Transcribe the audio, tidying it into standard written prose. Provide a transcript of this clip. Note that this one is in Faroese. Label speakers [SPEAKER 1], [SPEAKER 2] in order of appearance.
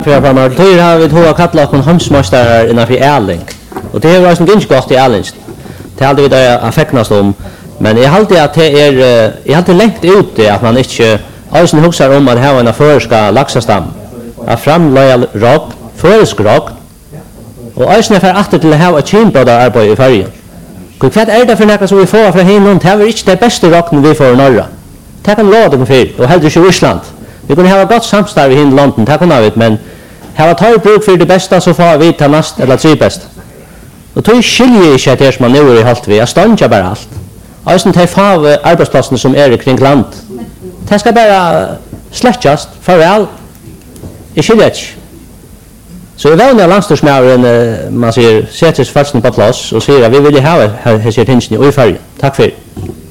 [SPEAKER 1] För då har vi två kalla kon hamsmästare innanför Erling. Och det var som ganska gott i Erling. Det hade vi där affeknas om. Men jag hade att det är jag hade längt ut det att man inte alls huxar om att ha en förska laxastam. Att framlöja rock, försk rock. Och alls när för att till ha ett chimbröder arbete i färgen. Vad är det för något som vi får från hinnen? Det är inte det bästa rocken vi får i norra. Det kan låta dem för och helst i Ryssland. Vi kunde ha gott samstarv i hinnen London, det kan vi, men har tar bruk för det bästa så får vi ta näst eller tre bästa. Och då skiljer inte det som man nu i halt vi. Jag stannar bara allt. Alltså de få arbetsplatserna som är kring land. Det ska bara släckas farväl. I skiljer inte. Så jag väljer landstorsmären man säger sätter sig fast på plats och säger att vi vill ha här tingen i färgen. Tack för det.